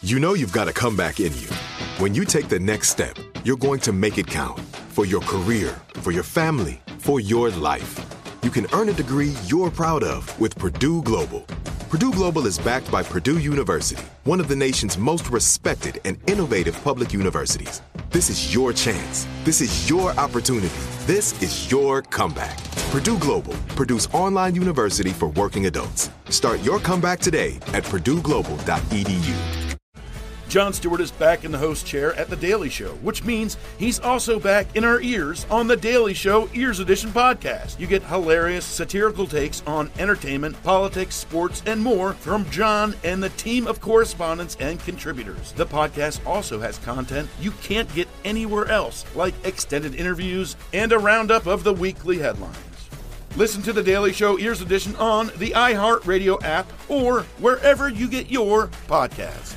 You know you've got a comeback in you. When you take the next step, you're going to make it count. For your career, for your family, for your life. You can earn a degree you're proud of with Purdue Global. Purdue Global is backed by Purdue University, one of the nation's most respected and innovative public universities. This is your chance. This is your opportunity. This is your comeback. Purdue Global, Purdue's online university for working adults. Start your comeback today at purdueglobal.edu. Jon Stewart is back in the host chair at The Daily Show, which means he's also back in our ears on The Daily Show Ears Edition podcast. You get hilarious, satirical takes on entertainment, politics, sports, and more from Jon and the team of correspondents and contributors. The podcast also has content you can't get anywhere else, like extended interviews and a roundup of the weekly headlines. Listen to The Daily Show Ears Edition on the iHeartRadio app or wherever you get your podcasts.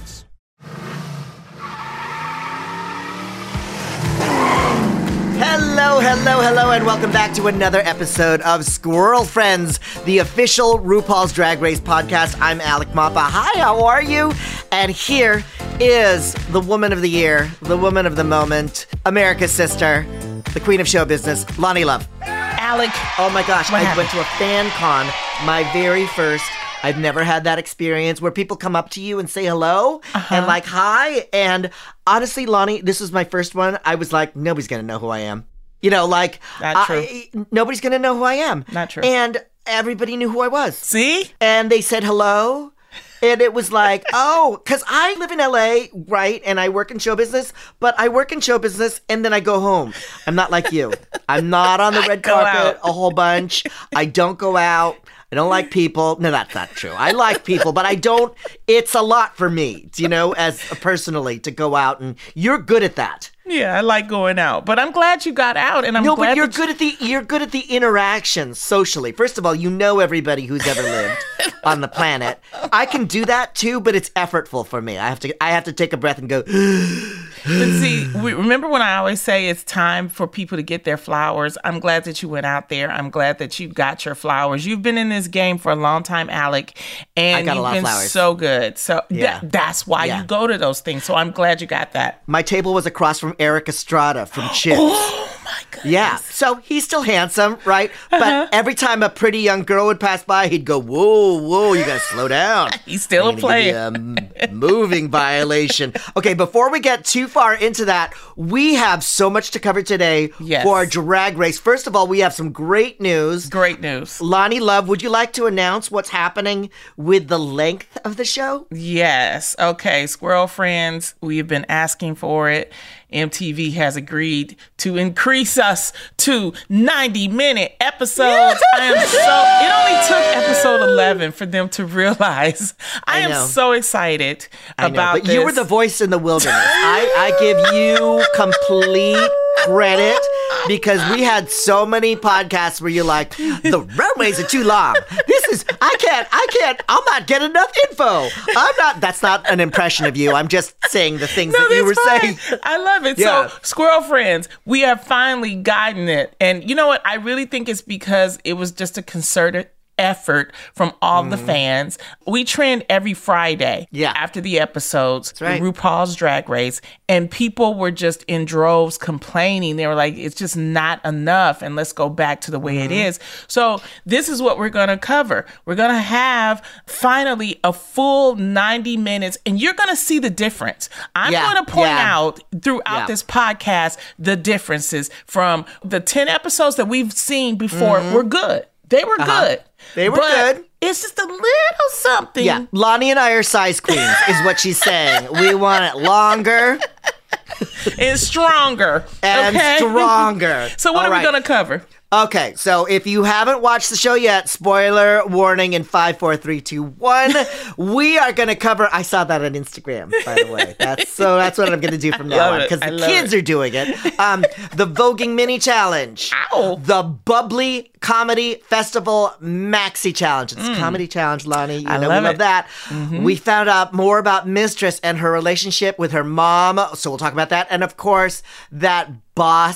Hello, and welcome back to another episode of Squirrel Friends, the official RuPaul's Drag Race podcast. I'm Alec Mapa. Hi, how are you? And here is the woman of the year, the woman of the moment, America's sister, the queen of show business, Loni Love. Alec. Oh my gosh, I went to a fan con, my very first. I've never had that experience where people come up to you and say hello and like, hi. And honestly, Loni, this was my first one. I was like, nobody's going to know who I am. You know, like, not true. Nobody's going to know who I am. Not true. And everybody knew who I was. See? And they said hello. And it was like, oh, because I live in LA, right? And I work in show business, but I work in show business and then I go home. I'm not like you. I'm not on the red carpet a whole bunch. I don't go out. I don't like people. No, that's not true. I like people, but I don't. It's a lot for me, you know, as personally to go out, and you're good at that. Yeah, I like going out, but I'm glad you got out, and I'm glad. No, but you're good at the interactions socially. First of all, you know everybody who's ever lived on the planet. I can do that too, but it's effortful for me. I have to take a breath and go. But see, remember when I always say it's time for people to get their flowers? I'm glad that you went out there. I'm glad that you got your flowers. You've been in this game for a long time, Alec, and you've been so good. So yeah. That's why you go to those things. So I'm glad you got that. My table was across from Eric Estrada from Chips. Oh my goodness. Yeah, so he's still handsome, right? But every time a pretty young girl would pass by, he'd go, whoa, you gotta slow down. He's still a player. Moving violation. Okay, before we get too far into that, we have so much to cover today for Drag Race. First of all, we have some great news. Great news. Loni Love, would you like to announce what's happening with the length of the show? Yes. Okay, Squirrel Friends, we've been asking for it. MTV has agreed to increase us to 90-minute episodes. It only took episode 11 for them to realize. I am so excited about this. You were the voice in the wilderness. I give you complete credit because we had so many podcasts where you're like, the runways are too long. I'm not getting enough info. That's not an impression of you. I'm just saying the things that you were saying. I love it. Yeah. So, Squirrel Friends, we have finally gotten it. And you know what? I really think it's because it was just a concerted effort from all the fans. We trend every Friday after the episodes, that's right. RuPaul's Drag Race, and people were just in droves complaining. They were like, it's just not enough, and let's go back to the way it is. So this is what we're going to cover. We're going to have finally a full 90 minutes, and you're going to see the difference. I'm going to point out throughout this podcast the differences from the 10 episodes that we've seen before were good. They were good. They were good. It's just a little something. Yeah, Loni and I are size queens, is what she's saying. We want it longer. And stronger. Stronger. So what are we going to cover? Okay, so if you haven't watched the show yet, spoiler warning in 5, 4, 3, 2, 1. We are going to cover. I saw that on Instagram, by the way. That's what I'm going to do from now on because the kids are doing it. The Voguing Mini Challenge. Ow. The Bubbly Comedy Festival Maxi Challenge. It's a comedy challenge, Loni. You know we love that. We found out more about Mistress and her relationship with her mom, so we'll talk about that. And of course, that boss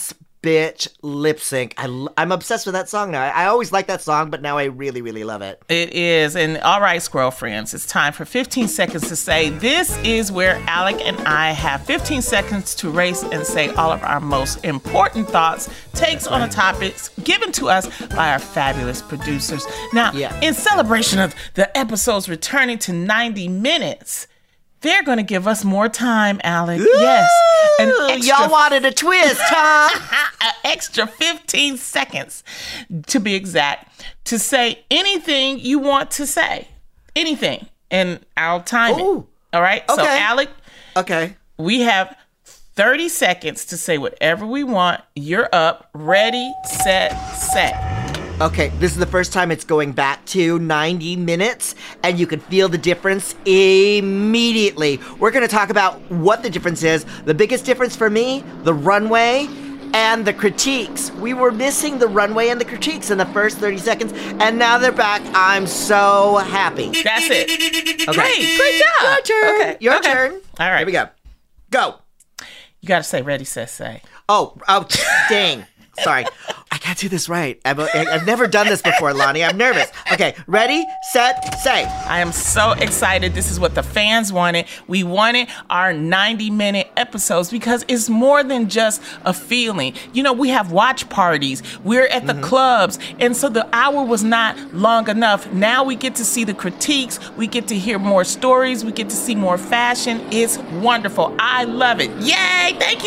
bitch lip sync. I'm obsessed with that song now. I always liked that song, but now I really, really love it. It is. And all right, Squirrel friends, it's time for 15 seconds to say. This is where Alec and I have 15 seconds to race and say all of our most important thoughts, takes on the topics given to us by our fabulous producers. Now, in celebration of the episodes returning to 90 minutes, they're going to give us more time, Alec. Ooh, yes. Y'all wanted a twist, huh? An extra 15 seconds, to be exact, to say anything you want to say. Anything. And I'll time it. All right? Okay. So, Alec, okay, we have 30 seconds to say whatever we want. You're up. Ready, set, say. Okay, this is the first time it's going back to 90 minutes, and you can feel the difference immediately. We're going to talk about what the difference is. The biggest difference for me, the runway and the critiques. We were missing the runway and the critiques in the first 30 seconds, and now they're back. I'm so happy. That's it. Okay. Great job. Your turn. Okay. Your turn. All right. Here we go. Go. You got to say ready, set, say. Oh, dang. Sorry. I can't do this right. I've never done this before, Lonnie. I'm nervous. Okay, ready, set, say. I am so excited. This is what the fans wanted. We wanted our 90-minute episodes because it's more than just a feeling. You know, we have watch parties. We're at the clubs. And so the hour was not long enough. Now we get to see the critiques. We get to hear more stories. We get to see more fashion. It's wonderful. I love it. Yay! Thank you,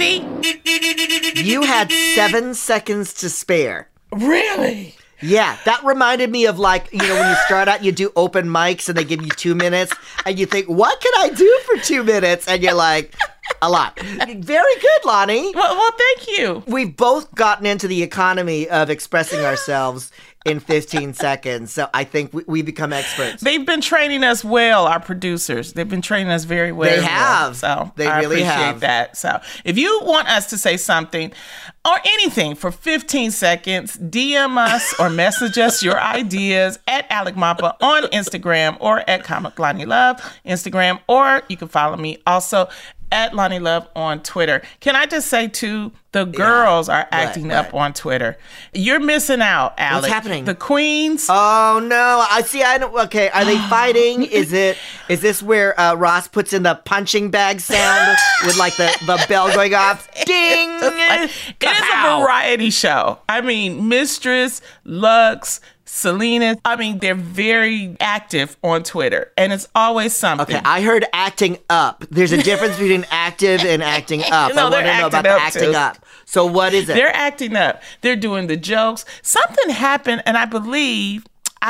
MTV. You had 7 seconds to spare. Really? Yeah, that reminded me of, like, you know, when you start out, you do open mics and they give you 2 minutes and you think, what can I do for 2 minutes? And you're like, a lot. Very good, Lonnie. Well, thank you. We've both gotten into the economy of expressing ourselves in 15 seconds. So I think we become experts. They've been training us well, our producers. They've been training us very well. They have. So They I really appreciate have. that. So if you want us to say something or anything for 15 seconds, DM us or message us your ideas at Alec Mapa on Instagram or at Comic Lonnie Love Instagram, or you can follow me also at Lonnie Love on Twitter. Can I just say, too, the girls are acting up on Twitter. You're missing out, Alec. What's happening? The queens. Oh, no. I don't. Okay, are they fighting? Is this where Ross puts in the punching bag sound with, like, the bell going off? Ding! It is a variety show. I mean, Mistress, Lux, Selena, I mean, they're very active on Twitter, and it's always something. Okay, I heard acting up. There's a difference between active and acting up. No, I want to know about the acting too. up. So what is it? They're acting up. They're doing the jokes. Something happened, and I believe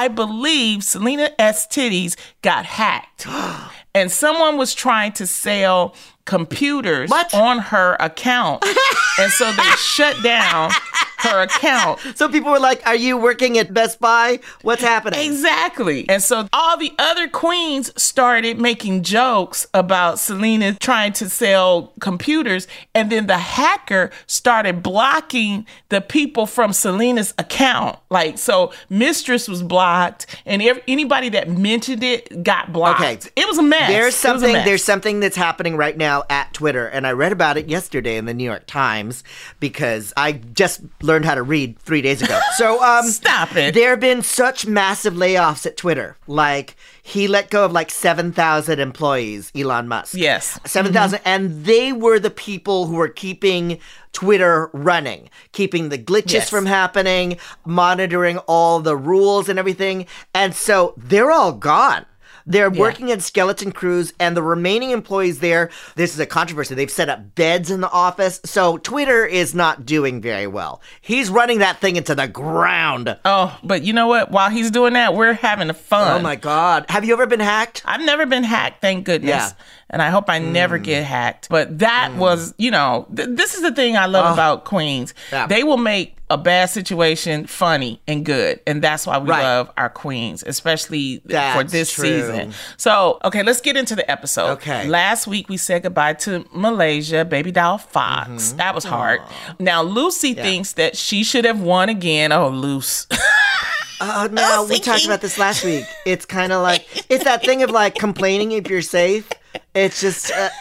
Selena S. Titties got hacked. And someone was trying to sell computers on her account. And so they shut down her account. So people were like, are you working at Best Buy? What's happening? Exactly. And so all the other queens started making jokes about Selena trying to sell computers. And then the hacker started blocking the people from Selena's account. Like, so Mistress was blocked and anybody that mentioned it got blocked. Okay. It was a mess. There's something that's happening right now at Twitter. And I read about it yesterday in the New York Times because I just learned how to read 3 days ago. So stop it. There have been such massive layoffs at Twitter. Like, he let go of like 7,000 employees, Elon Musk. Yes. 7,000. And they were the people who were keeping Twitter running, keeping the glitches from happening, monitoring all the rules and everything. And so they're all gone. They're working in skeleton crews, and the remaining employees there, this is a controversy. They've set up beds in the office. So Twitter is not doing very well. He's running that thing into the ground. Oh, but you know what? While he's doing that, we're having fun. Oh, my God. Have you ever been hacked? I've never been hacked, thank goodness. Yeah. And I hope I never get hacked. But that was, you know, this is the thing I love about queens. Yeah. They will make a bad situation funny and good. And that's why we love our queens, especially for this season. So, okay, let's get into the episode. Okay. Last week, we said goodbye to Malaysia, Baby Doll Fox. That was hard. Now, Lucy thinks that she should have won again. Oh, Luce. Oh, no, we talked about this last week. It's kind of like, it's that thing of like complaining if you're safe. It's just,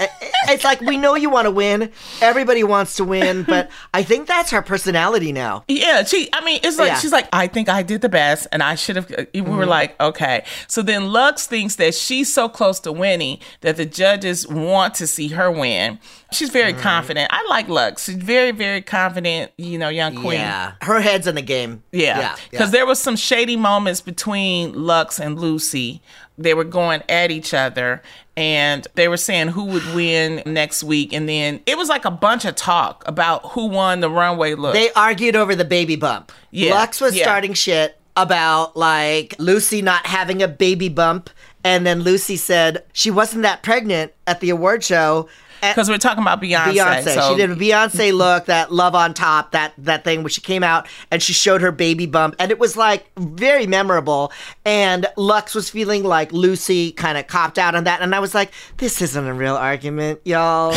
It's like, we know you want to win. Everybody wants to win, but I think that's her personality now. Yeah, it's like, she's like, I think I did the best and I should have. We were like, okay. So then Lux thinks that she's so close to winning that the judges want to see her win. She's very confident. I like Lux. She's very, very confident, young queen. Yeah. Her head's in the game. Yeah. Because there was some shady moments between Lux and Lucy. They were going at each other and they were saying who would win next week. And then it was like a bunch of talk about who won the runway look. They argued over the baby bump. Yeah. Lux was starting shit about like Lucy not having a baby bump. And then Lucy said she wasn't that pregnant at the award show. Because we're talking about Beyonce. So. She did a Beyonce look, that Love on Top, that thing where she came out and she showed her baby bump. And it was like very memorable. And Lux was feeling like Lucy kind of copped out on that. And I was like, this isn't a real argument, y'all.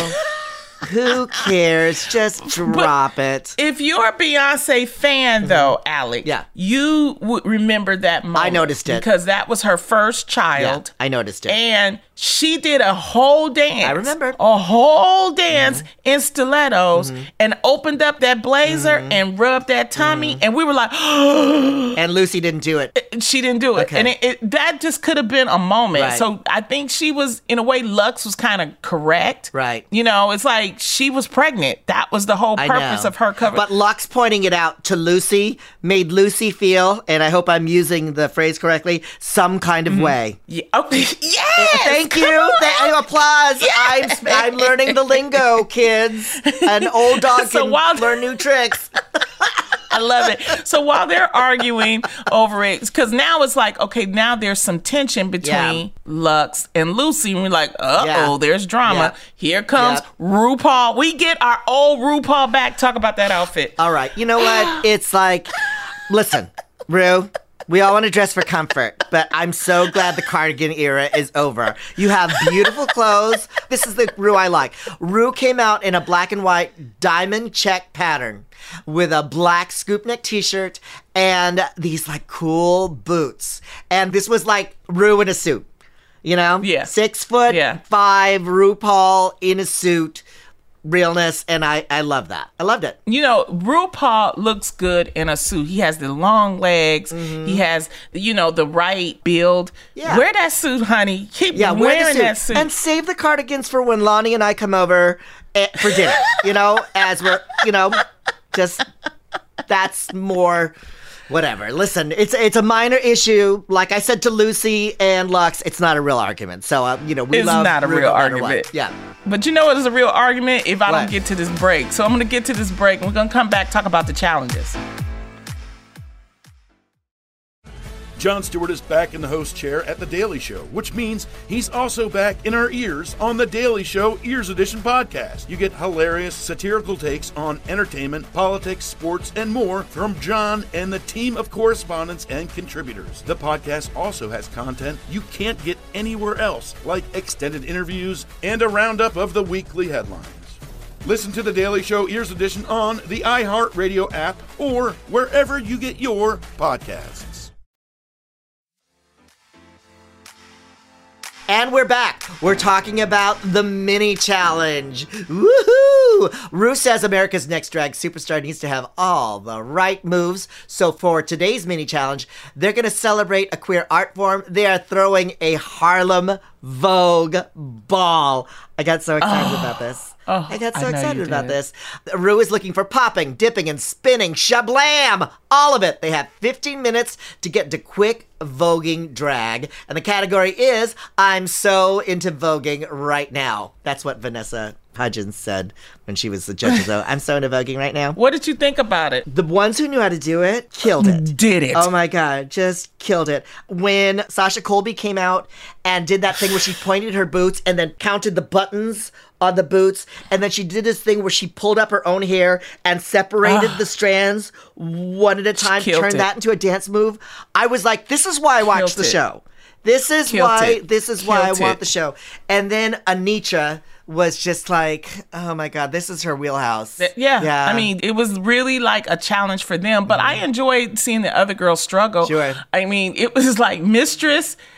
Who cares? Just drop it. If you're a Beyonce fan, though, Alex, you would remember that moment. I noticed it. Because that was her first child. Yeah, I noticed it. And she did a whole dance. I remember. A whole dance in stilettos and opened up that blazer and rubbed that tummy. And we were like, and Lucy didn't do it. She didn't do it. Okay. And that just could have been a moment. Right. So I think she was, in a way, Lux was kind of correct. Right. It's like she was pregnant. That was the whole purpose of her cover. But Lux pointing it out to Lucy made Lucy feel, and I hope I'm using the phrase correctly, some kind of way. Yeah. Oh, yes! Thank you. Applause. Yes! I'm learning the lingo, kids. An old dog can learn new tricks. I love it. So while they're arguing over it, because now it's like, okay, now there's some tension between Lux and Lucy. And we're like, there's drama. Yeah. Here comes RuPaul. We get our old RuPaul back. Talk about that outfit. All right. You know what? It's like, listen, Ru, we all want to dress for comfort, but I'm so glad the cardigan era is over. You have beautiful clothes. This is the Ru I like. Ru came out in a black and white diamond check pattern with a black scoop neck t-shirt and these like cool boots. And this was like Ru in a suit, Yeah. 6'5" RuPaul in a suit. Realness, and I love that. I loved it. RuPaul looks good in a suit. He has the long legs. He has, the right build. Yeah. Wear that suit, honey. Keep wearing that suit. And save the cardigans for when Lonnie and I come over for dinner, as we're, just, that's more... Whatever. Listen, it's a minor issue. Like I said to Lucy and Lux, it's not a real argument. So, we love... It's not a real argument. Yeah. But you know what is a real argument? If I don't get to this break. So I'm going to get to this break, and we're going to come back, talk about the challenges. Jon Stewart is back in the host chair at The Daily Show, which means he's also back in our ears on The Daily Show Ears Edition podcast. You get hilarious, satirical takes on entertainment, politics, sports, and more from Jon and the team of correspondents and contributors. The podcast also has content you can't get anywhere else, like extended interviews and a roundup of the weekly headlines. Listen to The Daily Show Ears Edition on the iHeartRadio app or wherever you get your podcasts. And we're back. We're talking about the mini challenge. Woohoo! Ru says America's Next Drag Superstar needs to have all the right moves. So for today's mini challenge, they're going to celebrate a queer art form. They are throwing a Harlem Vogue ball. I got so excited about this. I got so excited about this. Ru is looking for popping, dipping, and spinning. Shablam! All of it. They have 15 minutes to get to quick voguing drag. And the category is, I'm so into voguing right now. That's what Vanessa Hudgens said when she was the judge. So I'm so into voguing right now. What did you think about it? The ones who knew how to do it, killed it. Did it. Oh my God, just killed it. When Sasha Colby came out and did that thing where she pointed her boots and then counted the buttons on the boots, and then she did this thing where she pulled up her own hair and separated the strands one at a time, turned that into a dance move. I was like, this is why I watched the show. This is why I want the show. And then Anitra was just like, oh my God, this is her wheelhouse. Yeah. I mean, it was really like a challenge for them, but I enjoyed seeing the other girls struggle. Sure. I mean, it was like Mistress.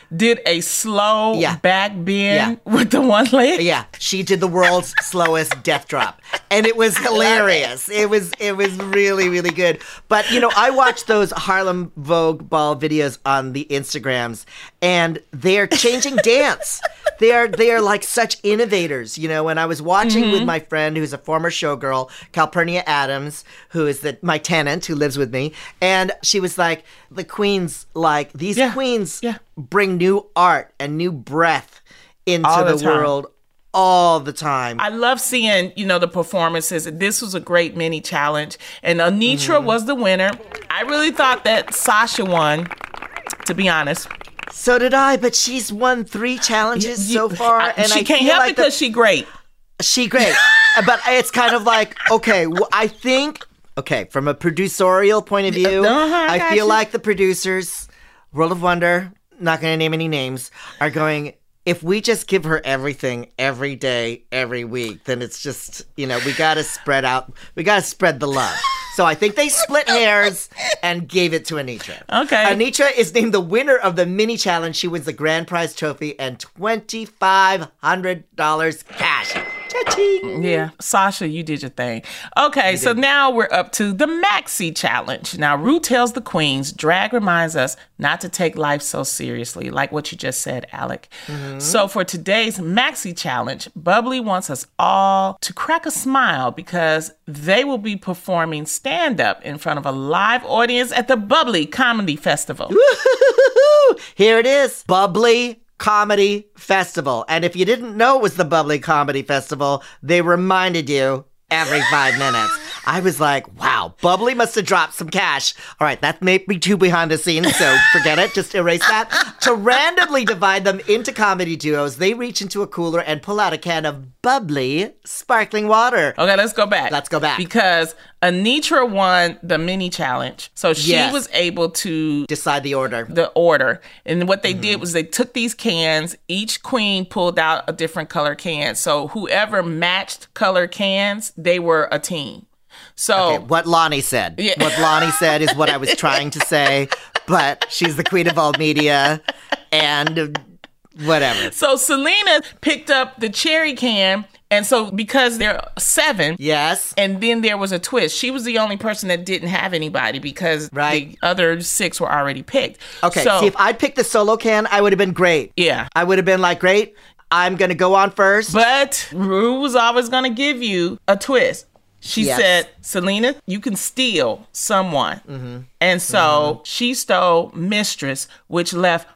did a slow Yeah. back bend Yeah. with the one leg. Yeah, she did the world's slowest death drop, and it was hilarious. It was really, really good. But you know, I watched those Harlem Vogue ball videos on the Instagrams, and they're changing dance. They are like such innovators, you know. And I was watching with my friend who's a former showgirl, Calpurnia Adams, who is my tenant who lives with me, and she was like, the queens, like these queens, bring new art and new breath into All the the time. world all the time. I love seeing, you know, the performances. This was a great mini challenge. And Anitra was the winner. I really thought that Sasha won, to be honest. So did I, but she's won 3 challenges so far, and she I can't feel help like it because she great. she great. But it's kind of like, okay, I think, from a producerial point of view, I I got feel you. like the producers, World of Wonder, not going to name any names, are going, if we just give her everything every day, every week, then it's just, you know, we got to spread out. We got to spread the love. So I think they split hairs and gave it to Anitra. Okay. Anitra is named the winner of the mini challenge. She wins the grand prize trophy and $2,500 cash. Cha-ching. Yeah, Sasha, you did your thing. Okay, so now we're up to the Maxi Challenge. Now, Rue tells the queens, drag reminds us not to take life so seriously, like what you just said, Alec. So for today's Maxi Challenge, Bubbly wants us all to crack a smile because they will be performing stand-up in front of a live audience at the Bubbly Comedy Festival. Woo-hoo-hoo-hoo. Here it is. Bubbly Comedy Festival. And if you didn't know it was the Bubbly Comedy Festival, they reminded you every 5 minutes. I was like, wow, Bubbly must have dropped some cash. All right, that may be too behind the scenes, so forget it. Just erase that. To randomly divide them into comedy duos, they reach into a cooler and pull out a can of bubbly sparkling water. Okay, let's go back. Let's go back. Because Anitra won the mini challenge. So she Yes. was able to Decide the order. the order. And what they did was they took these cans, each queen pulled out a different color can. So whoever matched color cans, they were a team. So Okay, what Lonnie said. Yeah. What Lonnie said is what I was trying to say, but she's the queen of all media and whatever. so Selena picked up the cherry can. And so because there are 7, Yes. and then there was a twist. She was the only person that didn't have anybody because Right. the other 6 were already picked. Okay, So, see, if I'd picked the solo can, I would have been great. yeah. I would have been like, great, I'm going to go on first. But Rue was always going to give you a twist. She Yes. said, Selena, you can steal someone. And so she stole Mistress, which left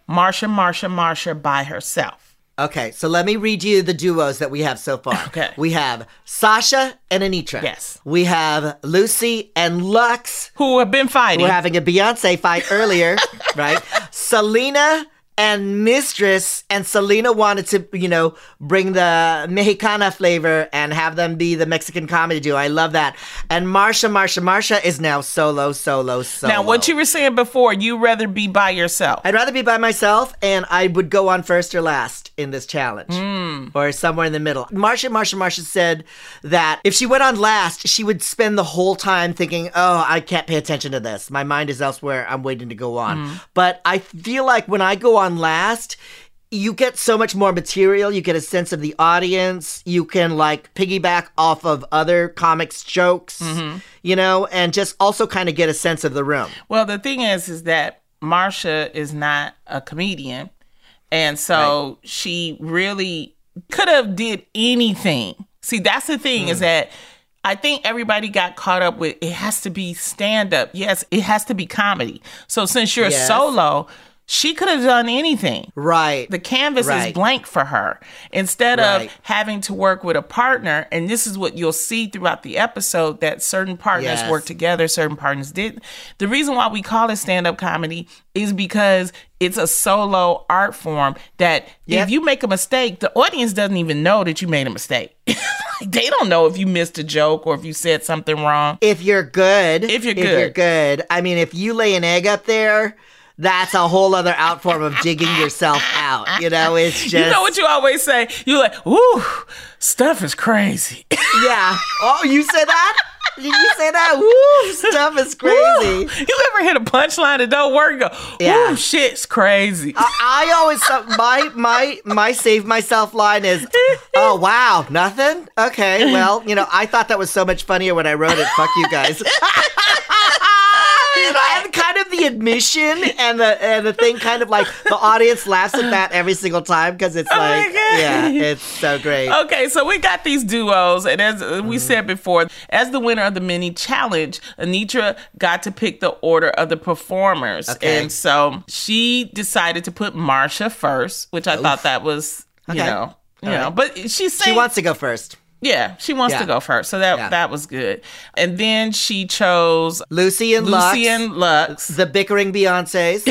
Marsha by herself. Okay, so let me read you the duos that we have so far. Okay. We have Sasha and Anitra. Yes. We have Lucy and Lux. Who have been fighting. We're having a Beyonce fight earlier, right? Selena and Mistress, and Selena wanted to, you know, bring the Mexicana flavor and have them be the Mexican comedy duo. I love that. And Marsha is now solo. Now, what you were saying before, you'd rather be by yourself. I'd rather be by myself, and I would go on first or last in this challenge, or somewhere in the middle. Marsha said that if she went on last, she would spend the whole time thinking, oh, I can't pay attention to this. My mind is elsewhere. I'm waiting to go on. But I feel like when I go on last, you get so much more material. You get a sense of the audience. You can like piggyback off of other comics jokes, you know, and just also kind of get a sense of the room. Well, the thing is that Marsha is not a comedian. And so she really could have did anything. See, that's the thing is that I think everybody got caught up with it has to be stand-up. Yes, it has to be comedy. So since you're Yes. solo, she could have done anything. Right. The canvas is Right. blank for her. Instead of Right. having to work with a partner, and this is what you'll see throughout the episode, that certain partners Yes. work together, certain partners didn't. The reason why we call it stand-up comedy is because it's a solo art form that Yep. if you make a mistake, the audience doesn't even know that you made a mistake. They don't know if you missed a joke or if you said something wrong. If you're good. If you're good. I mean, if you lay an egg up there, that's a whole other out form of digging yourself out. You know, it's just. You know what you always say? You're like, ooh, stuff is crazy. Yeah. Oh, you said that? Did you say that? Woo, stuff is crazy. Woo. You ever hit a punchline that don't work and go, Yeah. woo, shit's crazy. I always my save myself line is, oh wow, nothing? Okay, well, I thought that was so much funnier when I wrote it. Fuck you guys. And kind of the admission and the thing, kind of like the audience laughs at that every single time because it's like, yeah, it's so great. Okay, so we got these duos, and as we said before, as the winner of the mini challenge, Anitra got to pick the order of the performers, and so she decided to put Marcia first, which I thought that was, you know, but she wants to go first. Yeah, she wants to go first. So that was good. And then she chose Lucy and Lux. The bickering Beyoncés.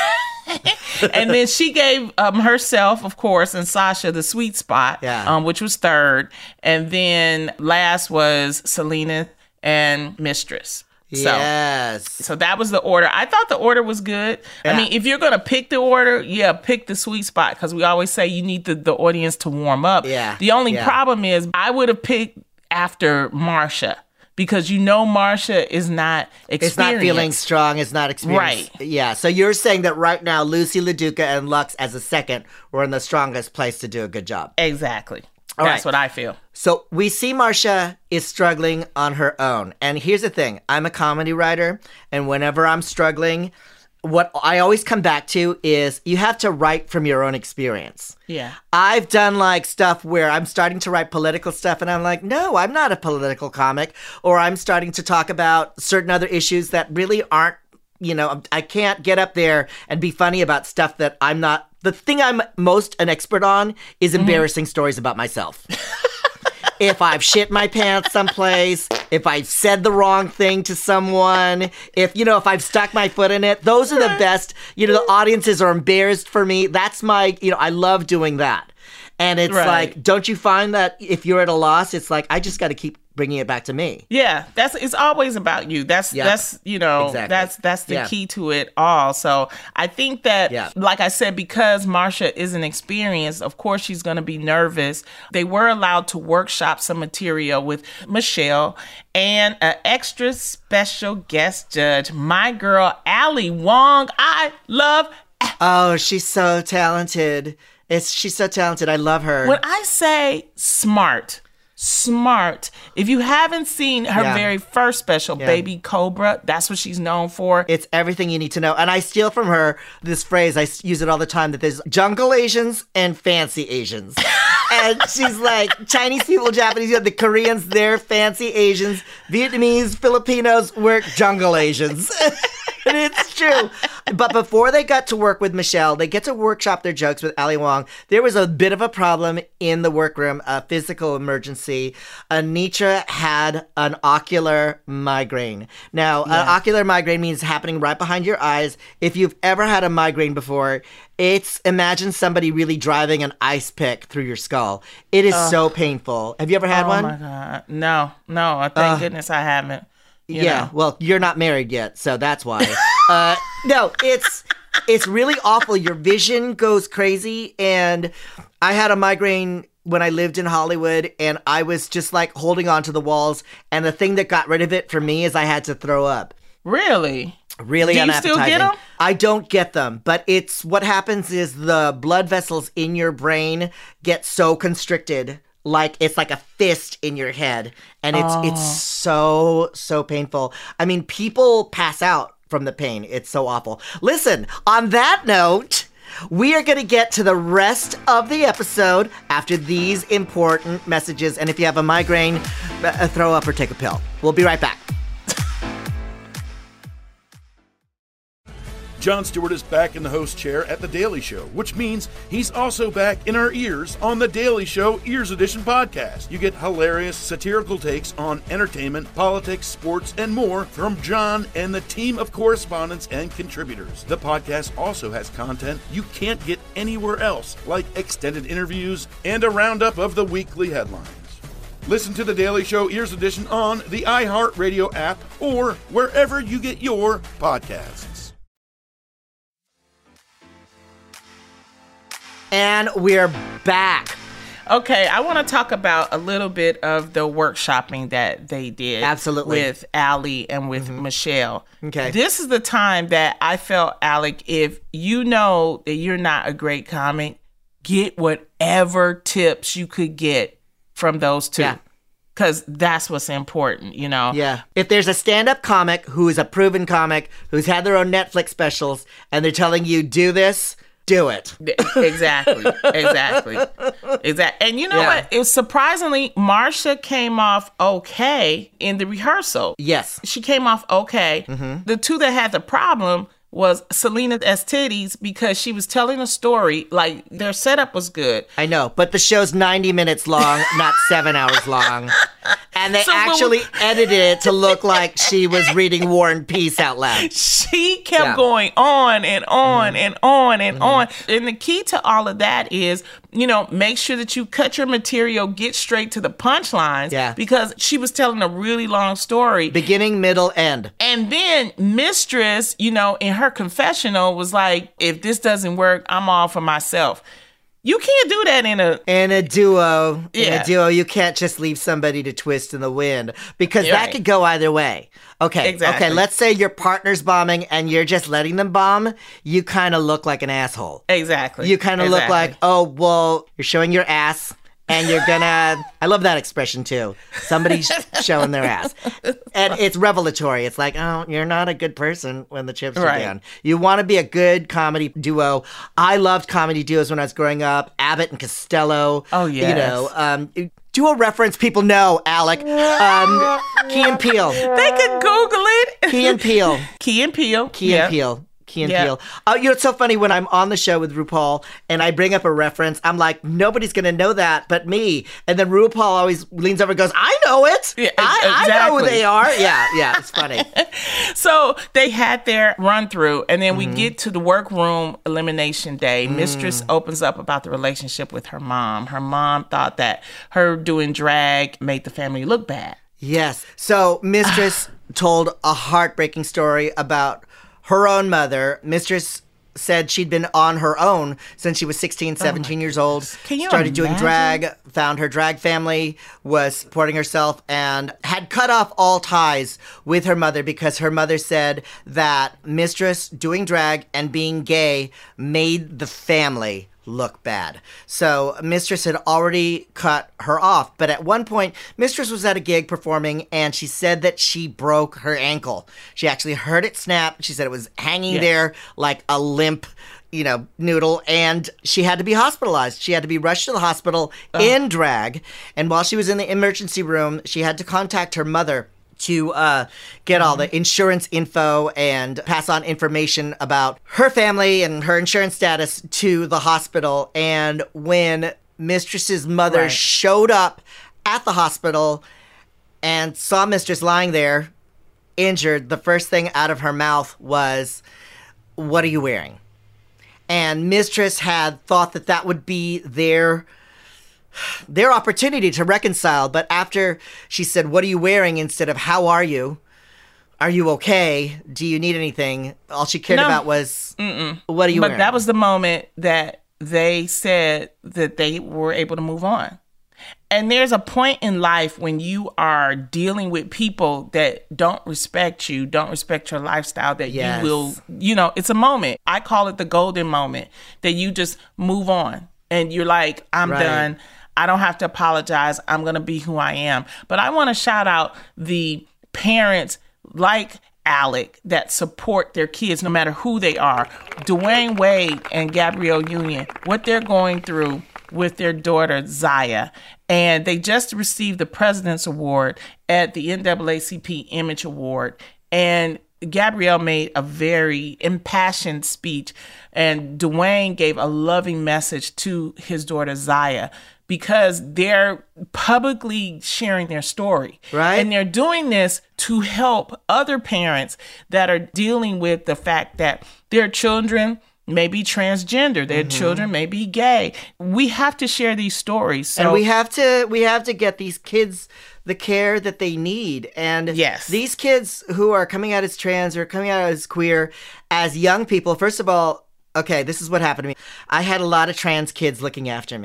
And then she gave herself, of course, and Sasha the sweet spot, which was third. And then last was Selena and Mistress. So that was the order. I thought the order was good. Yeah. I mean, if you're going to pick the order, pick the sweet spot, because we always say you need the audience to warm up. Yeah. The only problem is I would have picked after Marcia, because Marcia is not experienced. It's not feeling strong. It's not experienced. Right. Yeah. So you're saying that right now, Lucy, LaDuca, and Lux as a second were in the strongest place to do a good job. Exactly. That's what I feel. So we see Marcia is struggling on her own. And here's the thing. I'm a comedy writer, and whenever I'm struggling, what I always come back to is you have to write from your own experience. Yeah. I've done like stuff where I'm starting to write political stuff and I'm like, no, I'm not a political comic. Or I'm starting to talk about certain other issues that really aren't, I can't get up there and be funny about stuff that I'm not. The thing I'm most an expert on is embarrassing stories about myself. If I've shit my pants someplace, if I've said the wrong thing to someone, if I've stuck my foot in it, those are the best. The audiences are embarrassed for me. That's my, I love doing that. And it's like, don't you find that if you're at a loss, it's like, I just got to keep bringing it back to me. Yeah, it's always about you. That's exactly. That's the key to it all. So I think that, like I said, because Marcia isn't experienced, of course she's going to be nervous. They were allowed to workshop some material with Michelle and an extra special guest judge, my girl Ali Wong. I love. Oh, she's so talented. She's so talented. I love her. When I say smart. If you haven't seen her very first special, Baby Cobra, that's what she's known for. It's everything you need to know. And I steal from her this phrase. I use it all the time, that there's jungle Asians and fancy Asians. And she's like, Chinese people, Japanese, the Koreans, they're fancy Asians. Vietnamese, Filipinos, we're jungle Asians. And it's true. But before they got to work with Michelle, they get to workshop their jokes with Ali Wong. There was a bit of a problem in the workroom, a physical emergency. Anitra had an ocular migraine. Now, an ocular migraine means happening right behind your eyes. If you've ever had a migraine before, imagine somebody really driving an ice pick through your skull. It is so painful. Have you ever had one? Oh my God. No. Thank goodness I haven't. Well, you're not married yet, so that's why. No, it's really awful. Your vision goes crazy, and I had a migraine when I lived in Hollywood, and I was just like holding on to the walls, and the thing that got rid of it for me is I had to throw up. Really? Really unappetizing. Do you still get them? I don't get them, but what happens is the blood vessels in your brain get so constricted. Like it's like a fist in your head, and it's so painful. I mean, people pass out from the pain. It's so awful. Listen, on that note, we are going to get to the rest of the episode after these important messages. And if you have a migraine, throw up or take a pill. We'll be right back. Jon Stewart is back in the host chair at The Daily Show, which means he's also back in our ears on The Daily Show Ears Edition podcast. You get hilarious satirical takes on entertainment, politics, sports, and more from Jon and the team of correspondents and contributors. The podcast also has content you can't get anywhere else, like extended interviews and a roundup of the weekly headlines. Listen to The Daily Show Ears Edition on the iHeartRadio app or wherever you get your podcasts. And we're back. Okay, I want to talk about a little bit of the workshopping that they did. Absolutely. With Allie and with Michelle. Okay. This is the time that I felt, Alec, if you know that you're not a great comic, get whatever tips you could get from those two. Yeah. Because that's what's important, you know? Yeah. If there's a stand-up comic who is a proven comic, who's had their own Netflix specials, and they're telling you, do this, do it. Exactly. And you know what? It was surprisingly, Marsha came off okay in the rehearsal. Yes. She came off okay. The two that had the problem was Selena Estides, because she was telling a story, like their setup was good. I know, but the show's 90 minutes long, not 7 hours long. And they actually edited it to look like she was reading War and Peace out loud. She kept going on and on and on and on. And the key to all of that is, you know, make sure that you cut your material, get straight to the punchlines. Yeah. Because she was telling a really long story. Beginning, middle, end. And then Mistress, you know, in her confessional was like, if this doesn't work, I'm all for myself. You can't do that in a duo. Yeah. In a duo, you can't just leave somebody to twist in the wind, because that Right. could go either way. Okay. Exactly. Okay. Let's say your partner's bombing and you're just letting them bomb. You kind of look like an asshole. Exactly. You kind of look like, oh, well, you're showing your ass. And you're gonna, I love that expression too. Somebody's showing their ass. And it's revelatory. It's like, oh, you're not a good person when the chips are Right. down. You want to be a good comedy duo. I loved comedy duos when I was growing up. Abbott and Costello. Oh, yes. You know, duo reference people know, Alec. Key and Peele. they could Google it. Key and Peele. Key and Peele. Key and Peele. You know, it's so funny when I'm on the show with RuPaul and I bring up a reference, I'm like, nobody's going to know that but me. And then RuPaul always leans over and goes, I know it. Yeah, I know who exactly. they are. Yeah, it's funny. So they had their run through, and then we get to the workroom elimination day. Mistress opens up about the relationship with her mom. Her mom thought that her doing drag made the family look bad. Yes. So Mistress told a heartbreaking story about her own mother. Mistress said she'd been on her own since she was 16, 17 years old. Can you started doing imagine? drag, found her drag family, was supporting herself, and had cut off all ties with her mother because her mother said that Mistress doing drag and being gay made the family look bad. So Mistress had already cut her off. But at one point, Mistress was at a gig performing, and she said that she broke her ankle. She actually heard it snap. She said it was hanging there like a limp, noodle, and she had to be hospitalized. She had to be rushed to the hospital in drag. And while she was in the emergency room, she had to contact her mother to get all the insurance info and pass on information about her family and her insurance status to the hospital. And when Mistress's mother showed up at the hospital and saw Mistress lying there, injured, the first thing out of her mouth was, "What are you wearing?" And Mistress had thought that that would be their opportunity to reconcile. But after she said, "What are you wearing?" instead of "How are you? Are you okay? Do you need anything?" all she cared about was, "What are you wearing?" But that was the moment that they said that they were able to move on. And there's a point in life when you are dealing with people that don't respect you, don't respect your lifestyle, that you will, it's a moment. I call it the golden moment, that you just move on. And you're like, I'm done. I don't have to apologize. I'm going to be who I am. But I want to shout out the parents like Alec that support their kids no matter who they are. Dwayne Wade and Gabrielle Union, what they're going through with their daughter Zaya. And they just received the President's Award at the NAACP Image Award. And Gabrielle made a very impassioned speech, and Dwayne gave a loving message to his daughter Zaya, because they're publicly sharing their story. Right. And they're doing this to help other parents that are dealing with the fact that their children may be transgender, their children may be gay. We have to share these stories. So and we have to get these kids the care that they need. And these kids who are coming out as trans or coming out as queer, as young people, first of all, okay, this is what happened to me. I had a lot of trans kids looking after me.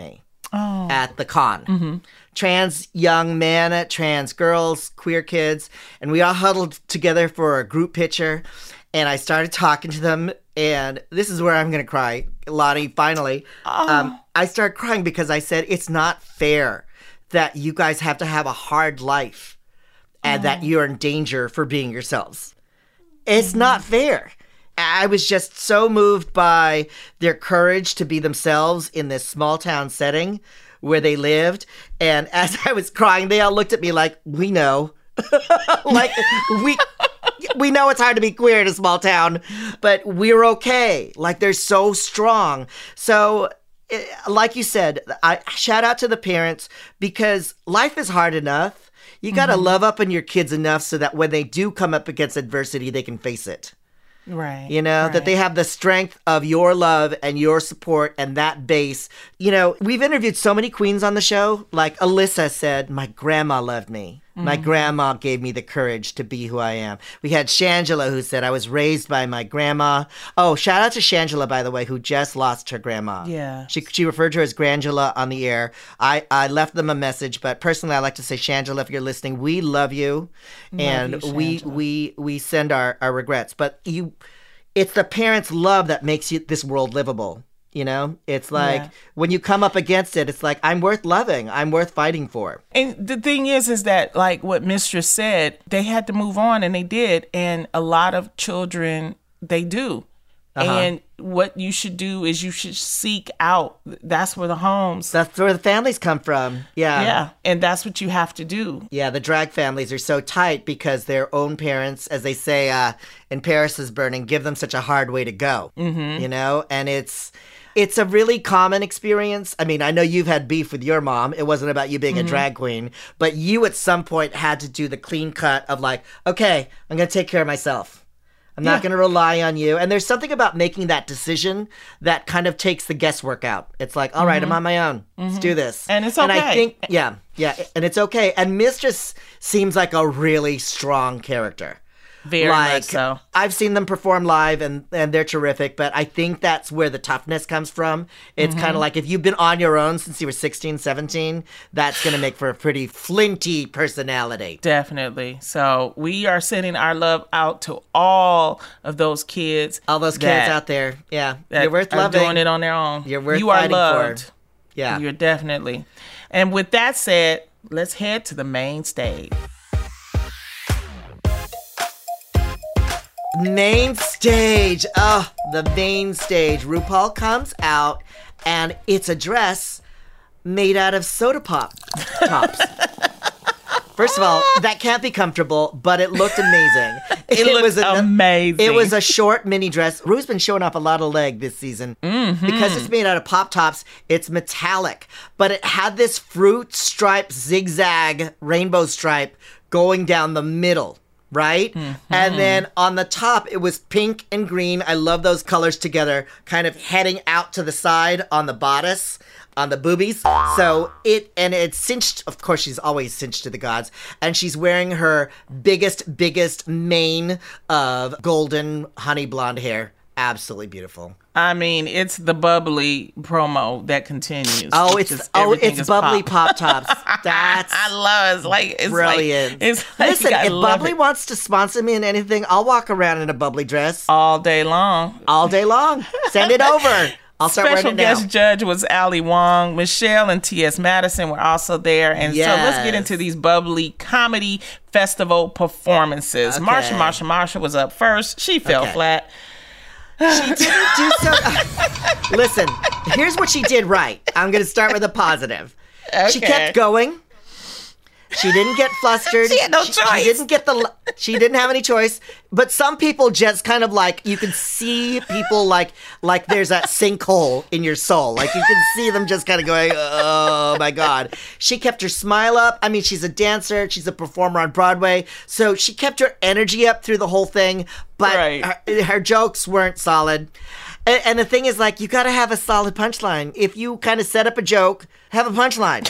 at the con. Trans young men, trans girls, queer kids, and we all huddled together for a group picture. And I started talking to them, and this is where I'm going to cry, Lonnie, finally. I started crying because I said, it's not fair that you guys have to have a hard life and that you're in danger for being yourselves. It's not fair. I was just so moved by their courage to be themselves in this small town setting where they lived. And as I was crying, they all looked at me like, we know. Like, we know it's hard to be queer in a small town, but we're okay. Like, they're so strong. So, like you said, I shout out to the parents because life is hard enough. You got to love up on your kids enough so that when they do come up against adversity, they can face it. Right. You know, that they have the strength of your love and your support and that base. You know, we've interviewed so many queens on the show. Like Alyssa said, my grandma loved me. My grandma gave me the courage to be who I am. We had Shangela who said, I was raised by my grandma. Oh, shout out to Shangela, by the way, who just lost her grandma. Yeah. She referred to her as Grandula on the air. I left them a message, but personally, I like to say, Shangela, if you're listening, we love you. And we send our regrets. But it's the parents' love that makes this world livable. You know, it's like when you come up against it, it's like, I'm worth loving. I'm worth fighting for. And the thing is that like what Mistress said, they had to move on and they did. And a lot of children, they do. And what you should do is you should seek out. That's where the homes. That's where the families come from. Yeah. Yeah. And that's what you have to do. Yeah. The drag families are so tight because their own parents, as they say in Paris is Burning, give them such a hard way to go. You know, and it's a really common experience. I mean, I know you've had beef with your mom. It wasn't about you being a drag queen, but you at some point had to do the clean cut of like, okay, I'm going to take care of myself. I'm not going to rely on you. And there's something about making that decision that kind of takes the guesswork out. It's like, all right, I'm on my own. Let's do this. And it's okay. And I think, yeah, and it's okay. And Mistress seems like a really strong character. Very much so. I've seen them perform live and they're terrific, but I think that's where the toughness comes from. It's kind of like if you've been on your own since you were 16, 17, that's going to make for a pretty flinty personality. Definitely. So we are sending our love out to all of those kids. All those kids out there. Yeah. You're worth loving. Doing it on their own. You're worth You fighting are loved. for. Yeah. You're definitely. And with that said, let's head to the main stage. Main stage. Oh, the main stage. RuPaul comes out and it's a dress made out of soda pop tops. First of all, that can't be comfortable, but it looked amazing. It was amazing. It was a short mini dress. Rue's been showing off a lot of leg this season. Because it's made out of pop tops, it's metallic. But it had this fruit stripe zigzag rainbow stripe going down the middle. Right? And then on the top, it was pink and green. I love those colors together, kind of heading out to the side on the bodice, on the boobies. So it's cinched. Of course, she's always cinched to the gods. And she's wearing her biggest mane of golden honey blonde hair. Absolutely beautiful. I mean, it's the bubbly promo that continues. Oh, it's bubbly pop tops. That's I love it. It's brilliant. Listen, if Bubbly wants to sponsor me in anything, I'll walk around in a bubbly dress all day long. All day long. Send it over. I'll start Special wearing it now. guest judge was Ali Wong. Michelle and T.S. Madison were also there. And so let's get into these bubbly comedy festival performances. Okay. Marsha was up first. She fell flat. She didn't do so. Listen, here's what she did right. I'm going to start with a positive. Okay. She kept going. She didn't get flustered. She had no choice. She didn't have any choice. But some people just kind of like, you can see people like there's that sinkhole in your soul. Like you can see them just kind of going, oh my God. She kept her smile up. I mean, she's a dancer. She's a performer on Broadway. So she kept her energy up through the whole thing. But her jokes weren't solid. And the thing is, like, you got to have a solid punchline. If you kind of set up a joke, have a punchline.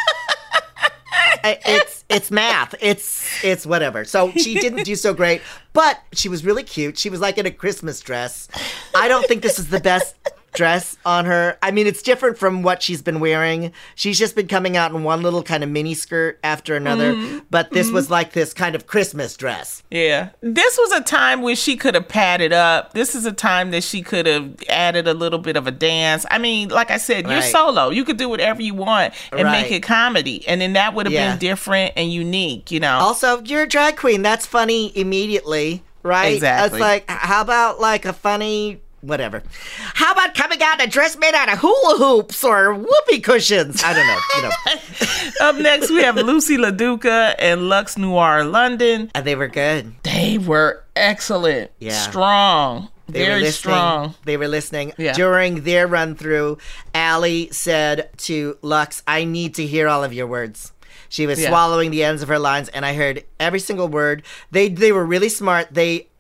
It's math. It's whatever. So she didn't do so great, but she was really cute. She was like in a Christmas dress. I don't think this is the best dress on her. I mean, it's different from what she's been wearing. She's just been coming out in one little kind of mini skirt after another. But this was like this kind of Christmas dress. Yeah. This was a time where she could have padded up. This is a time that she could have added a little bit of a dance. I mean, like I said, you're solo. You could do whatever you want and make it comedy. And then that would have been different and unique, you know. Also, you're a drag queen. That's funny immediately, right? Exactly. It's like, how about like a funny... whatever. How about coming out in a dress made out of hula hoops or whoopee cushions? I don't know. You know. Up next, we have Lucy LaDuca and Lux Noir London. And they were good. They were excellent. Yeah. Strong. Very strong. They were listening. Yeah. During their run through, Allie said to Lux, I need to hear all of your words. She was swallowing the ends of her lines, and I heard every single word. They were really smart.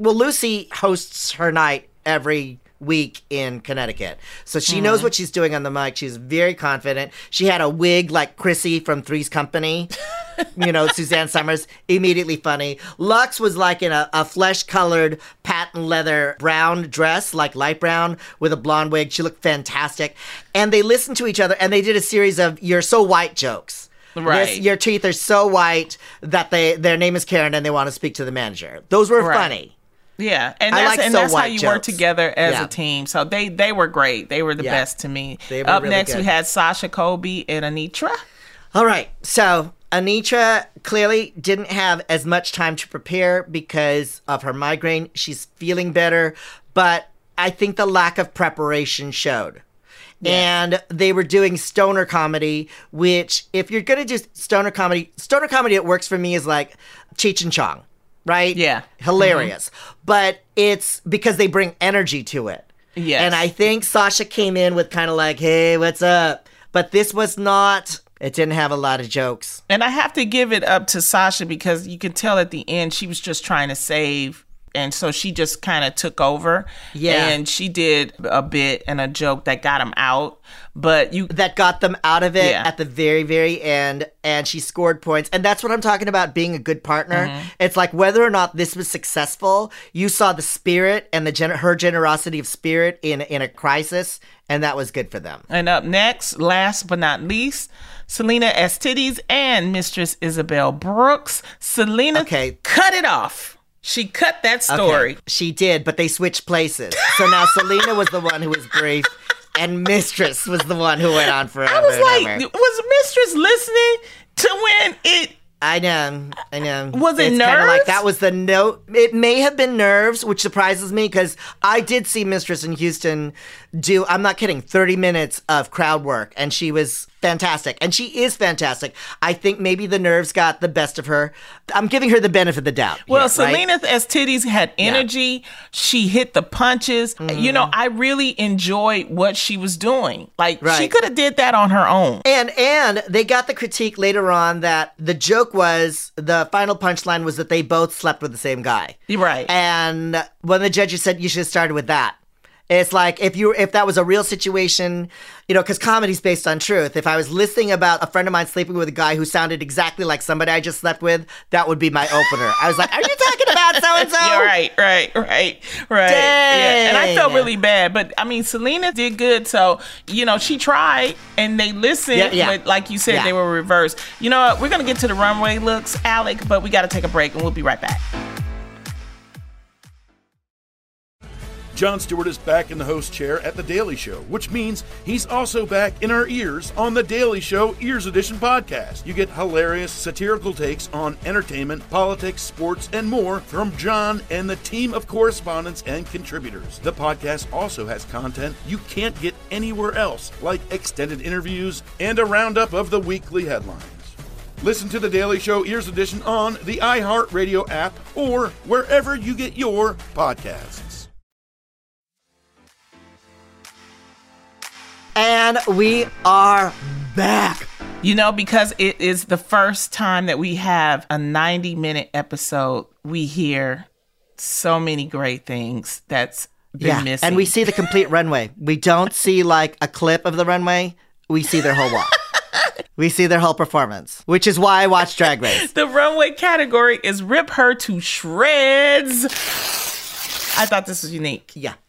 Lucy hosts her night every week in Connecticut. So she knows what she's doing on the mic. She's very confident. She had a wig like Chrissy from Three's Company. You know, Suzanne Summers, immediately funny. Lux was like in a flesh-colored patent leather brown dress, like light brown, with a blonde wig. She looked fantastic. And they listened to each other, and they did a series of "You're so white" jokes. Right. Your teeth are so white that their name is Karen and they want to speak to the manager. Those were funny. Yeah, and that's how you work together as a team. So they were great. They were the best to me. Up really next, we had Sasha Colby and Anitra. All right, so Anitra clearly didn't have as much time to prepare because of her migraine. She's feeling better, but I think the lack of preparation showed. Yeah. And they were doing stoner comedy, which if you're going to do stoner comedy, it works for me is like Cheech and Chong. Right? Yeah. Hilarious. But it's because they bring energy to it. Yes. And I think Sasha came in with kind of like, hey, what's up? But this was not, it didn't have a lot of jokes. And I have to give it up to Sasha because you could tell at the end she was just trying to save. And so she just kind of took over. Yeah. And she did a bit and a joke that got him out. But that got them out of it at the very, very end. And she scored points. And that's what I'm talking about, being a good partner. It's like whether or not this was successful, you saw the spirit and her generosity of spirit in a crisis. And that was good for them. And up next, last but not least, Selena Estides and Mistress Isabel Brooks. Selena cut it off. She cut that story. Okay, she did, but they switched places. So now Selena was the one who was brief, and Mistress was the one who went on forever. I was like, was Mistress listening to when it... I know. Was it it's nerves? Kind of like that was the note. It may have been nerves, which surprises me because I did see Mistress in Houston do, I'm not kidding, 30 minutes of crowd work, and she was fantastic. And she is fantastic. I think maybe the nerves got the best of her. I'm giving her the benefit of the doubt. Well, Selena Estides had energy. Yeah. She hit the punches. You know, I really enjoyed what she was doing. Like, she could have did that on her own. And they got the critique later on that the joke was, the final punchline was that they both slept with the same guy. Right. And when the judges said you should have started with that. It's like if that was a real situation, you know, because comedy's based on truth. If I was listening about a friend of mine sleeping with a guy who sounded exactly like somebody I just slept with, that would be my opener. I was like, are you talking about so-and-so? Yeah, right. Yeah. And I felt really bad. But, I mean, Selena did good. So, you know, she tried and they listened. Yeah. But like you said, they were reversed. You know what? We're going to get to the runway looks, Alec, but we got to take a break and we'll be right back. Jon Stewart is back in the host chair at The Daily Show, which means he's also back in our ears on The Daily Show Ears Edition podcast. You get hilarious satirical takes on entertainment, politics, sports, and more from Jon and the team of correspondents and contributors. The podcast also has content you can't get anywhere else, like extended interviews and a roundup of the weekly headlines. Listen to The Daily Show Ears Edition on the iHeartRadio app or wherever you get your podcasts. And we are back. You know, because it is the first time that we have a 90-minute episode, we hear so many great things that's been missing. And we see the complete runway. We don't see like a clip of the runway. We see their whole walk. We see their whole performance, which is why I watch Drag Race. The runway category is Rip Her to Shreds. I thought this was unique. Yeah.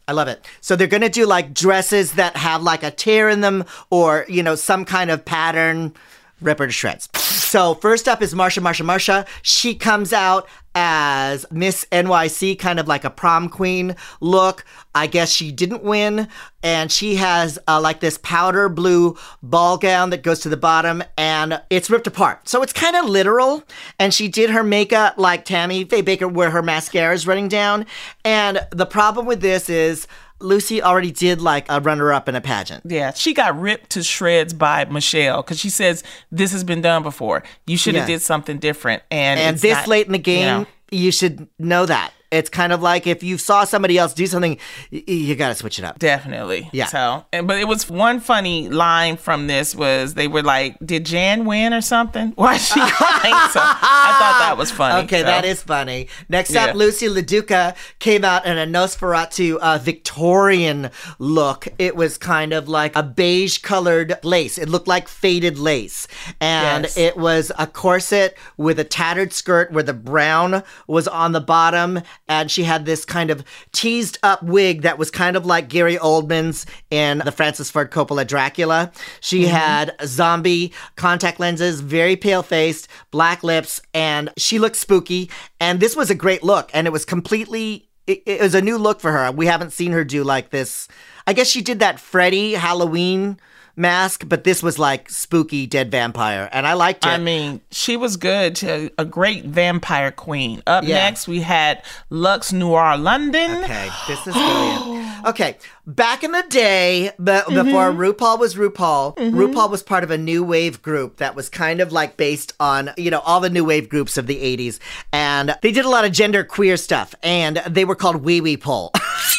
I love it. So they're going to do like dresses that have like a tear in them or, some kind of pattern. Rip her to shreds. So first up is Marsha. She comes out as Miss NYC, kind of like a prom queen look. I guess she didn't win. And she has like this powder blue ball gown that goes to the bottom and it's ripped apart. So it's kind of literal. And she did her makeup like Tammy Faye Baker where her mascara is running down. And the problem with this is Lucy already did like a runner-up in a pageant. Yeah, she got ripped to shreds by Michelle because she says, this has been done before. You should have did something different. And this not, late in the game, you should know that. It's kind of like if you saw somebody else do something, you got to switch it up. Definitely. Yeah. So, but it was one funny line from this was they were like, did Jan win or something? Why she lying? So I thought that was funny. Okay, so. that is funny. Next up, Lucy LaDuca came out in a Nosferatu Victorian look. It was kind of like a beige colored lace. It looked like faded lace. And it was a corset with a tattered skirt where the brown was on the bottom. And she had this kind of teased up wig that was kind of like Gary Oldman's in the Francis Ford Coppola Dracula. She had zombie contact lenses, very pale faced, black lips, and she looked spooky. And this was a great look. And it was it was a new look for her. We haven't seen her do like this. I guess she did that Freddy Halloween mask, but this was like spooky dead vampire, and I liked it. I mean, she was good. A great vampire queen. Up next, we had Lux Noir London. Okay, this is brilliant. Okay, back in the day, before RuPaul was RuPaul, RuPaul was part of a new wave group that was kind of like based on, all the new wave groups of the 80s, and they did a lot of gender queer stuff, and they were called Wee Wee Pole.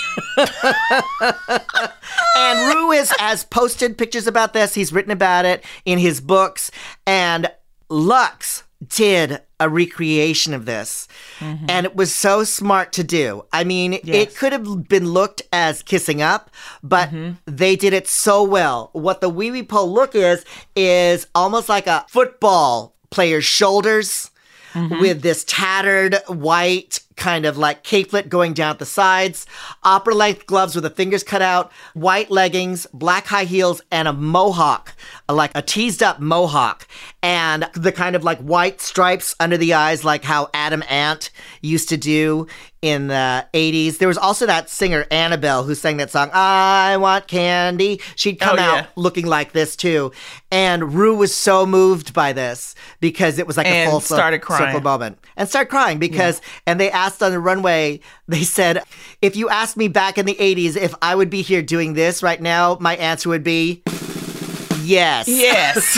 And Ru has posted pictures about this. He's written about it in his books. And Lux did a recreation of this. And it was so smart to do. I mean, it could have been looked as kissing up, but they did it so well. What the Wee Wee Pole look is almost like a football player's shoulders with this tattered white kind of like capelet going down the sides, opera length gloves with the fingers cut out, white leggings, black high heels, and a mohawk, like a teased up mohawk, and the kind of like white stripes under the eyes, like how Adam Ant used to do in the 80s. There was also that singer Annabelle who sang that song, I Want Candy. She'd come out looking like this too. And Ru was so moved by this because it was like a full circle moment. And started crying because, and they asked on the runway, they said, if you asked me back in the 80s if I would be here doing this right now, my answer would be yes. Yes.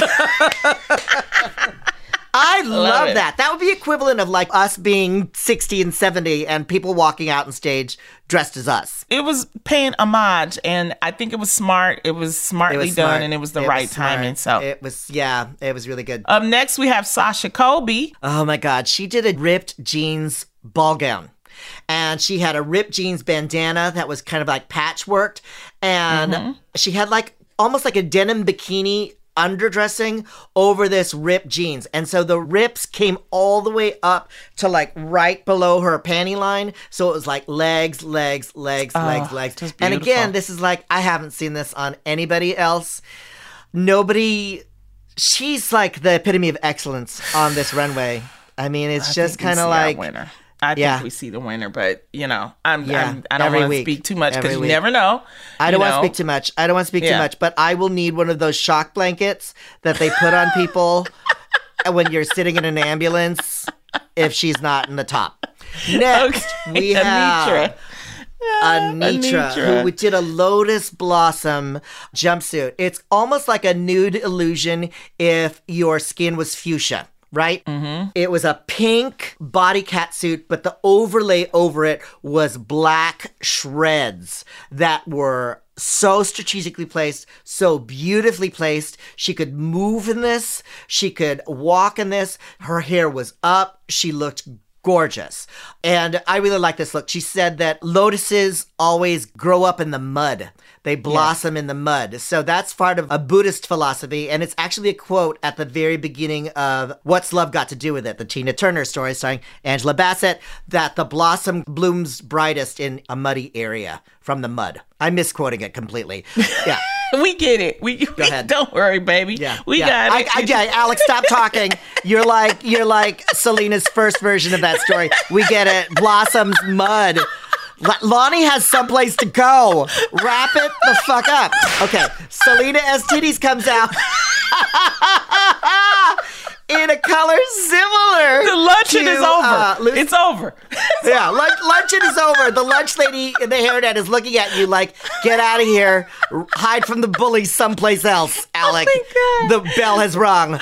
I love that. That would be equivalent of like us being 60 and 70 and people walking out on stage dressed as us. It was paying homage, and I think it was smart. It was smartly done, and it was the right timing. So it was really good. Up next, we have Sasha Colby. Oh my God. She did a ripped jeans ball gown. And she had a ripped jeans bandana that was kind of like patchworked. And she had like almost like a denim bikini underdressing over this ripped jeans. And so the rips came all the way up to like right below her panty line. So it was like legs. And again, this is like, I haven't seen this on anybody else. She's like the epitome of excellence on this runway. I mean, it's just kind of like... winner. I think we see the winner, but I don't want to speak too much because you never know. I don't want to speak too much. But I will need one of those shock blankets that they put on people when you're sitting in an ambulance if she's not in the top. Next, we have Anitra, who did a lotus blossom jumpsuit. It's almost like a nude illusion if your skin was fuchsia. Right? It was a pink body catsuit, but the overlay over it was black shreds that were so strategically placed, so beautifully placed. She could move in this. She could walk in this. Her hair was up. She looked gorgeous. And I really like this look. She said that lotuses always grow up in the mud. They blossom in the mud. So that's part of a Buddhist philosophy. And it's actually a quote at the very beginning of What's Love Got to Do with It, the Tina Turner story starring Angela Bassett, that the blossom blooms brightest in a muddy area from the mud. I'm misquoting it completely. Yeah. We get it. Go ahead. Don't worry, baby. We got it. Alex, stop talking. You're like Selena's first version of that story. We get it. Blossoms, mud. Lonnie has someplace to go. Wrap it the fuck up. Okay, Selena STDs comes out in a color similar. The luncheon is over. It's over. Yeah, luncheon is over. The lunch lady in the hairnet is looking at you like, get out of here. Hide from the bullies someplace else, Alec. Oh my God. The bell has rung.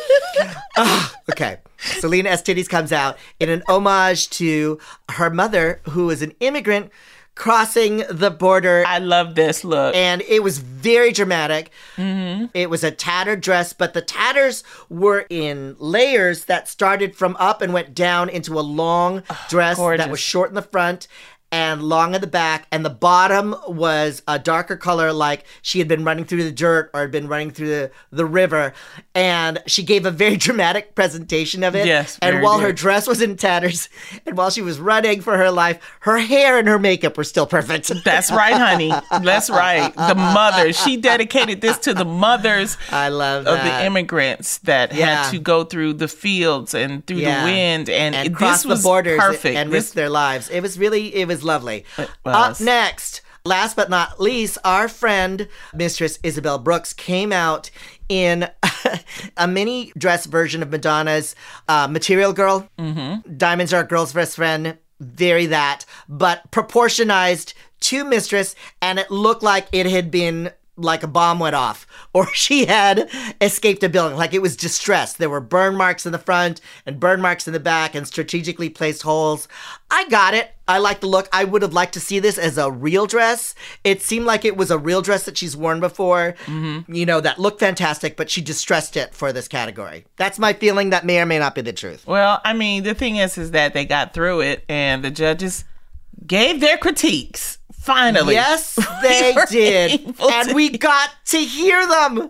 Okay. Selena STDs comes out in an homage to her mother, who is an immigrant crossing the border. I love this look. And it was very dramatic. Mm-hmm. It was a tattered dress, but the tatters were in layers that started from up and went down into a long dress that was short in the front and long in the back, and the bottom was a darker color, like she had been running through the dirt or had been running through the river. And she gave a very dramatic presentation of it. Yes, and while her dress was in tatters, and while she was running for her life, her hair and her makeup were still perfect. That's right, honey. That's right. The mother. She dedicated this to the mothers I love that. Of the immigrants that had to go through the fields and through the wind. And cross this was the borders perfect. And risk their lives. It was lovely. It was. Up next, last but not least, our friend, Mistress Isabel Brooks, came out in a mini dress version of Madonna's Material Girl. Mm-hmm. Diamonds Are a Girl's Best Friend. Very that. But proportionized to Mistress, and it looked like it had been like a bomb went off, or she had escaped a building, like it was distressed. There were burn marks in the front and burn marks in the back and strategically placed holes. I got it. I like the look. I would have liked to see this as a real dress. It seemed like it was a real dress that she's worn before, that looked fantastic, but she distressed it for this category. That's my feeling. That may or may not be the truth. Well, I mean, the thing is that they got through it and the judges gave their critiques. Finally. Yes, they did. And we got to hear them.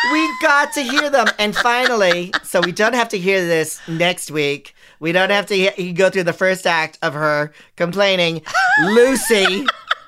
And finally, so we don't have to hear this next week. We don't have to go through the first act of her complaining. Lucy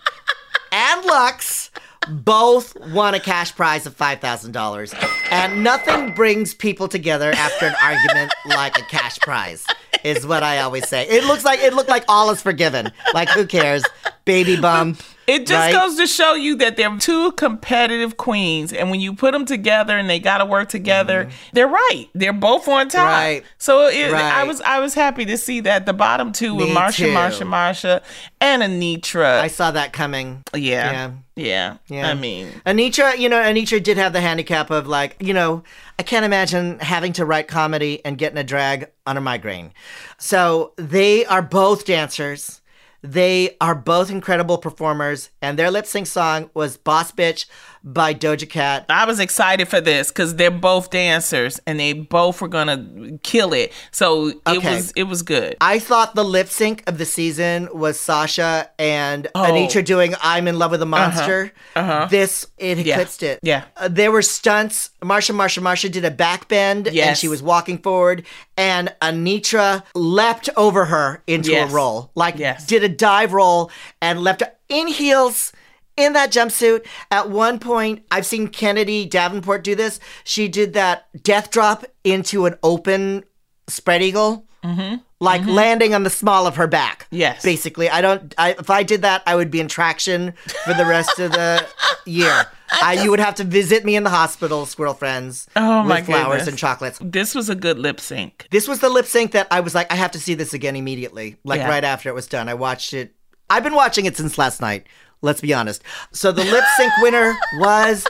and Lux both won a cash prize of $5,000. And nothing brings people together after an argument like a cash prize, is what I always say. It looked like all is forgiven. Like, who cares? Baby bump. It just goes to show you that they're two competitive queens, and when you put them together and they got to work together, they're right. They're both on top. Right. So I was happy to see that the bottom two were Marsha, and Anitra. I saw that coming. Yeah. I mean, Anitra did have the handicap of I can't imagine having to write comedy and getting a drag on a migraine. So they are both dancers. They are both incredible performers, and their lip sync song was Boss Bitch by Doja Cat. I was excited for this because they're both dancers and they both were gonna kill it. So it was good. I thought the lip sync of the season was Sasha and Anitra doing I'm in Love with a Monster. This, it eclipsed it. Yeah. There were stunts. Marsha did a back bend and she was walking forward, and Anitra leapt over her into a roll. Did a dive roll and leapt in heels in that jumpsuit. At one point, I've seen Kennedy Davenport do this. She did that death drop into an open spread eagle. Landing on the small of her back. Yes. Basically, if I did that, I would be in traction for the rest of the year. You would have to visit me in the hospital, squirrel friends, with flowers and chocolates. This was a good lip sync. This was the lip sync that I was like, I have to see this again immediately. Right after it was done. I watched it. I've been watching it since last night. Let's be honest. So the lip sync winner was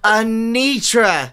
Anitra.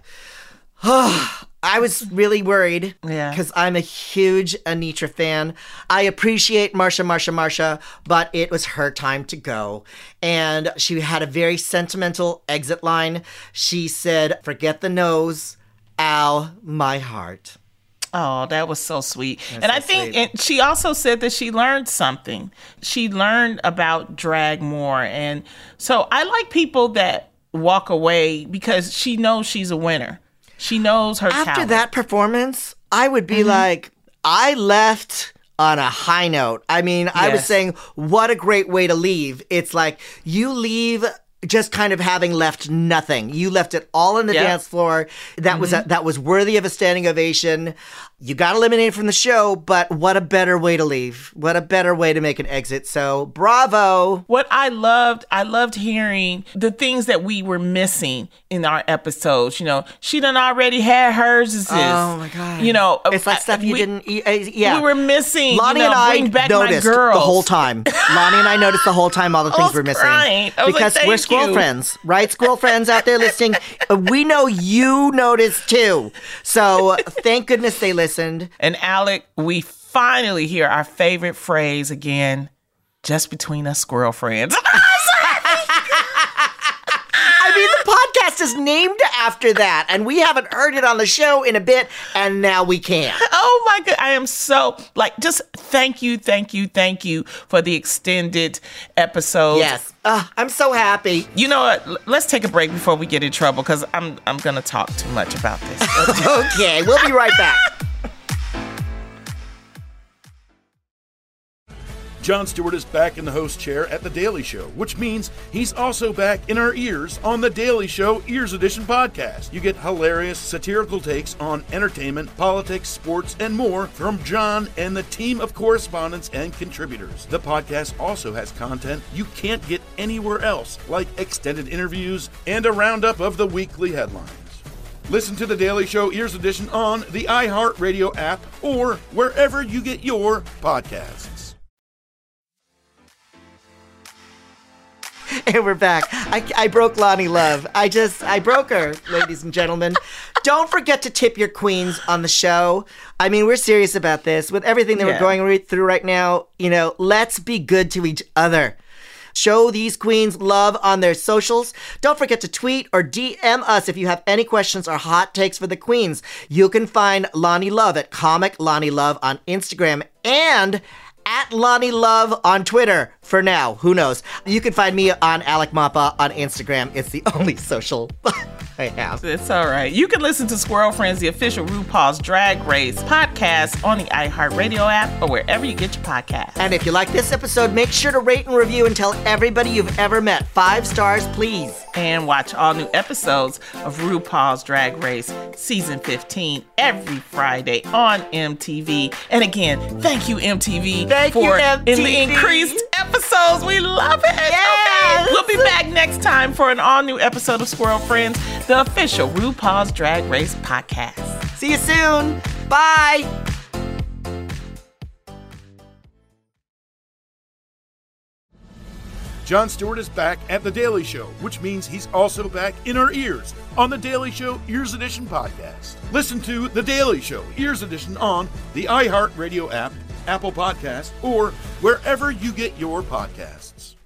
I was really worried because I'm a huge Anitra fan. I appreciate Marsha, but it was her time to go. And she had a very sentimental exit line. She said, "Forget the nose, ow, my heart." Oh, that was so sweet. That's and so I think sweet. and she also said that she learned something. She learned about drag more. And so I like people that walk away because she knows she's a winner. She knows her After talent. that performance, I would be like, I left on a high note. I mean, I was Yes. saying, what a great way to leave. It's like you leave just kind of having left nothing. You left it all on the Yep. dance floor. That was worthy of a standing ovation. You got eliminated from the show, but what a better way to leave. What a better way to make an exit. So bravo. What I loved hearing the things that we were missing in our episodes. You know, she done already had hers. Oh my God. You know, It's like stuff you didn't eat. Yeah. We were missing. Lonnie you know, and I bring back noticed my girls the whole time. Lonnie and I noticed the whole time all the things was we're missing. crying. I was like, Because we're "Thank squirrel you." friends, right? Squirrel friends out there listening. We know you noticed too. So thank goodness they listened. And Alec, we finally hear our favorite phrase again, just between us squirrel friends. I mean, the podcast is named after that, and we haven't heard it on the show in a bit, and now we can. Oh my God. I am so just thank you for the extended episode. Yes. I'm so happy. You know what? Let's take a break before we get in trouble because I'm going to talk too much about this. Okay, we'll be right back. Jon Stewart is back in the host chair at The Daily Show, which means he's also back in our ears on The Daily Show Ears Edition podcast. You get hilarious, satirical takes on entertainment, politics, sports, and more from Jon and the team of correspondents and contributors. The podcast also has content you can't get anywhere else, like extended interviews and a roundup of the weekly headlines. Listen to The Daily Show Ears Edition on the iHeartRadio app or wherever you get your podcasts. And we're back. I broke Lonnie Love. I broke her, ladies and gentlemen. Don't forget to tip your queens on the show. I mean, we're serious about this. With everything that we're going through right now, let's be good to each other. Show these queens love on their socials. Don't forget to tweet or DM us if you have any questions or hot takes for the queens. You can find Lonnie Love at Comic Lonnie Love on Instagram and at Lonnie Love on Twitter for now. Who knows? You can find me on Alec Mappa on Instagram. It's the only social I have. It's all right. You can listen to Squirrel Friends, the official RuPaul's Drag Race podcast on the iHeartRadio app or wherever you get your podcasts. And if you like this episode, make sure to rate and review and tell everybody you've ever met. 5 stars, please. And watch all new episodes of RuPaul's Drag Race Season 15 every Friday on MTV. And again, thank you, MTV, Thank you, for MTV. in the increased episodes. We love it. Yes. Okay. We'll be back next time for an all-new episode of Squirrel Friends, the official RuPaul's Drag Race podcast. See you soon. Bye. Jon Stewart is back at The Daily Show, which means he's also back in our ears on The Daily Show Ears Edition podcast. Listen to The Daily Show Ears Edition on the iHeartRadio app, Apple Podcasts, or wherever you get your podcasts.